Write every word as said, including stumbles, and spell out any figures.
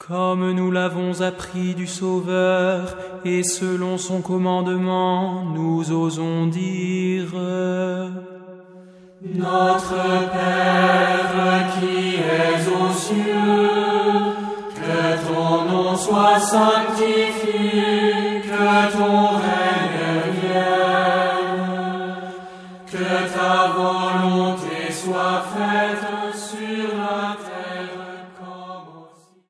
Comme nous l'avons appris du Sauveur, et selon son commandement, nous osons dire: Notre Père qui es aux cieux, que ton nom soit sanctifié, que ton règne vienne, que